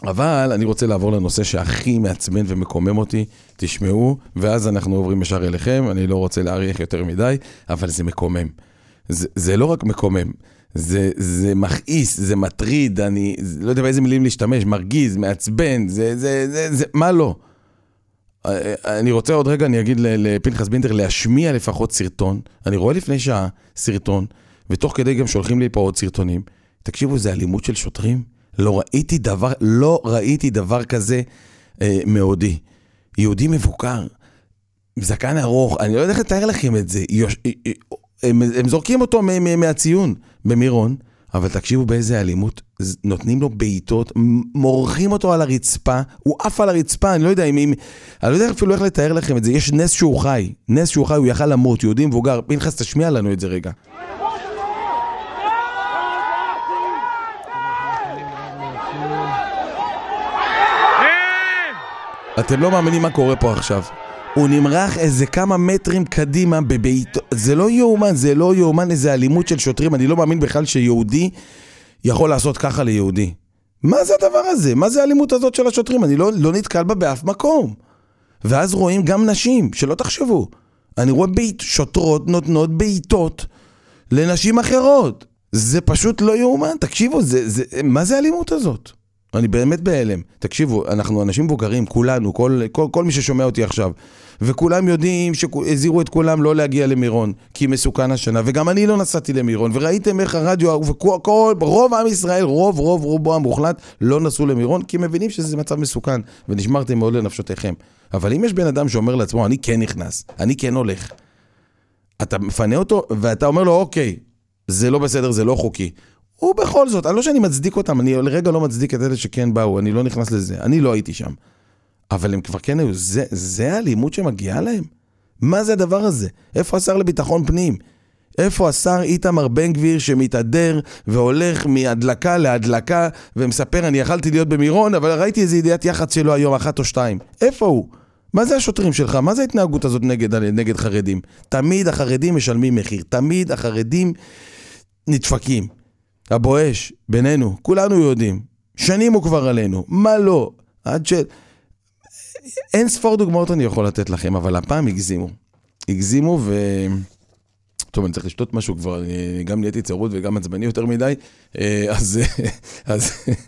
אבל אני רוצה לעבור לנושא שהכי מעצבן ומקומם אותי, תשמעו, ואז אנחנו עוברים ישר אליכם, אני לא רוצה להאריך יותר מדי, אבל זה מקומם. זה לא רק מקומם, זה מכעיס, זה מטריד, אני לא יודע באיזה מילים להשתמש, מרגיז, מעצבן, מה לא? אני רוצה עוד רגע, אני אגיד לפנחס בינדר, להשמיע לפחות סרטון, אני רואה לפני שעה סרטון, ותוך כדי גם שולחים לי פה עוד סרטונים, תקשיבו, זה אלימות של שוטרים? לא ראיתי דבר כזה מעודי. יהודי מבוקר, זקן ארוך, אני לא יודע איך לתאר לכם את זה, הם זורקים אותו מהציון במירון, אבל תקשיבו באיזה אלימות, נותנים לו בעיטות, מורחים אותו על הרצפה, הוא עף על הרצפה, אני לא יודע אני לא יודע אפילו איך לתאר לכם את זה, יש נס שהוא חי, הוא יכל למות, יהודי מבוגר, פנחס תשמיע לנו את זה רגע. אתם לא מאמינים מה קורה פה עכשיו. הוא נמרח איזה כמה מטרים קדימה בביתו. זה לא יאומן איזה אלימות של שוטרים. אני לא מאמין בכלל שיהודי יכול לעשות ככה ליהודי. מה זה הדבר הזה? מה זה האלימות הזאת של השוטרים? אני לא נתקל בה באף מקום. ואז רואים גם נשים, שלא תחשבו. אני רואה שוטרות נותנות בעיטות לנשים אחרות. זה פשוט לא יאומן. תקשיבו, מה זה האלימות הזאת? אני באמת בהלם. תקשיבו, אנחנו אנשים מבוגרים, כולנו, כל מי ששומע אותי עכשיו, וכולם יודעים שהזהירו את כולם לא להגיע למירון, כי מסוכן השנה, וגם אני לא נסעתי למירון, וראיתם איך הרדיו, רוב עם ישראל, רובו המוחלט, לא נסעו למירון, כי מבינים שזה מצב מסוכן, ונשמרתם מאוד לנפשותיכם. אבל אם יש בן אדם שאומר לעצמו, אני כן נכנס, אני כן הולך, אתה מפנה אותו, ואתה אומר לו, אוקיי, זה לא בסדר, זה לא חוקי. ובכל זאת, אני לא שאני מצדיק אותם, אני לרגע לא מצדיק את אלה שכן באו, אני לא נכנס לזה, אני לא הייתי שם. אבל הם כבר כן היו, זה האלימות שמגיעה להם? מה זה הדבר הזה? איפה השר לביטחון פנים? איפה השר איתמר בן גביר שמתהדר והולך מהדלקה להדלקה ומספר, אני יכלתי להיות במירון, אבל ראיתי איזו ידיעת יח"צ שלו היום, 1 או 2. איפה הוא? מה זה השוטרים שלך? מה זה ההתנהגות הזאת נגד חרדים? תמיד החרדים משלמים מחיר, תמיד החרדים נדפקים. הבואש, בינינו, כולנו יודעים, שנים הוא כבר עלינו, מה לא? אין ספור דוגמאות אני יכול לתת לכם, אבל הפעם הגזימו טוב, אני צריך לשתות משהו כבר, אני גם נהייתי צרוד וגם עצבני יותר מדי, אז